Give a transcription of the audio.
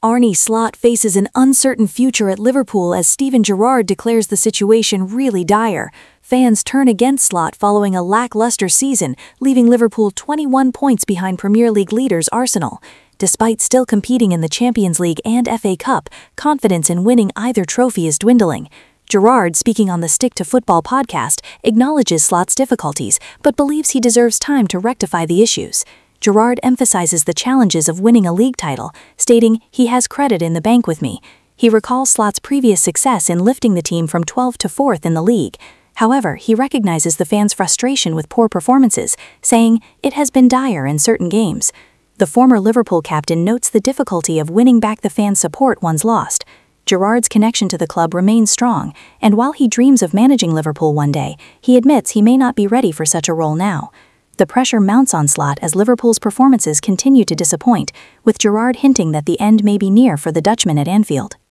Arne Slot faces an uncertain future at Liverpool as Steven Gerrard declares the situation really dire. Fans turn against Slot following a lackluster season, leaving Liverpool 21 points behind Premier League leaders Arsenal. Despite still competing in the Champions League and FA Cup, confidence in winning either trophy is dwindling. Gerrard, speaking on the Stick to Football podcast, acknowledges Slot's difficulties, but believes he deserves time to rectify the issues. Gerrard emphasizes the challenges of winning a league title, stating, "He has credit in the bank with me." He recalls Slot's previous success in lifting the team from 12th to 4th in the league. However, he recognizes the fans' frustration with poor performances, saying, "It has been dire in certain games." The former Liverpool captain notes the difficulty of winning back the fans' support once lost. Gerrard's connection to the club remains strong, and while he dreams of managing Liverpool one day, he admits he may not be ready for such a role now. The pressure mounts on Slot as Liverpool's performances continue to disappoint, with Gerrard hinting that the end may be near for the Dutchman at Anfield.